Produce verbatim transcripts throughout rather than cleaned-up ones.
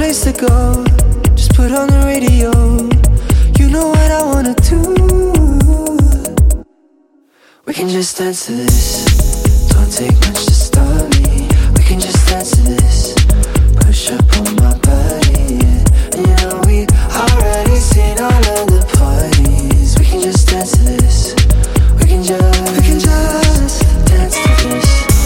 place to go, just put on the radio. You know what I wanna do. We can just dance to this. Don't take much to start me. We can just dance to this. Push up on my body, yeah. And you know we already seen all of the parties. We can just dance to this. We can just, we can just dance to this.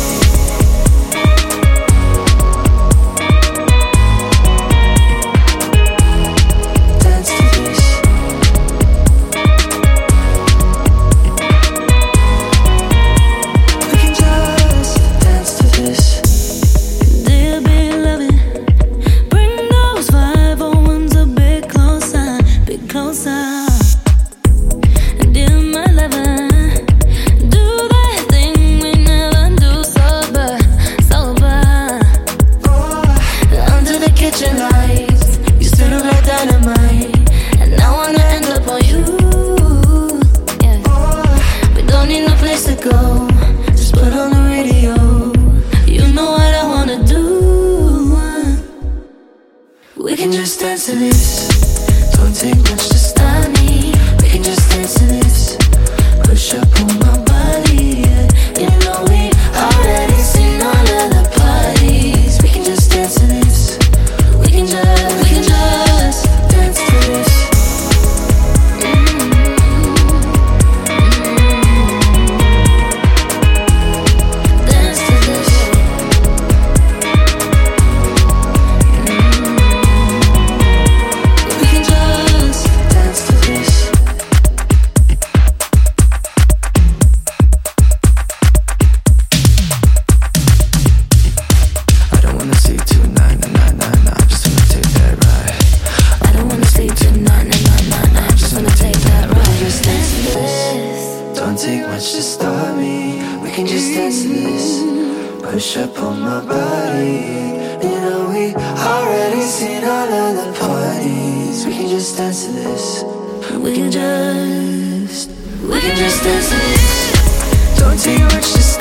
Dance to this. We can just dance to this. Dear beloved, bring those five oh ones a bit closer, bit closer. Dear my lover, do that thing we never do sober, sober. Under the kitchen lights, you stood up like dynamite, and I wanna end up on you. Yeah. We don't need no place to go, just put on the radio. You know what I wanna do. We can just dance to this. Don't take much to stop me. We can just dance to this. Push up on my body, yeah. You know we already seen all of the parties. We can just dance to this. We can just, we can just dance to this. Dance to this. We can just dance to this. I don't wanna see tonight, nah, nah, nah, nah. I just wanna take that ride. I don't wanna sleep tonight, nah, nah, nah, nah. I just wanna take that ride. Just dance to this. Don't take much to start me. We can just dance to this. Push up on my body. You know we already seen all of the parties. We can just dance to this. We can just, We can just dance to this. Don't take much to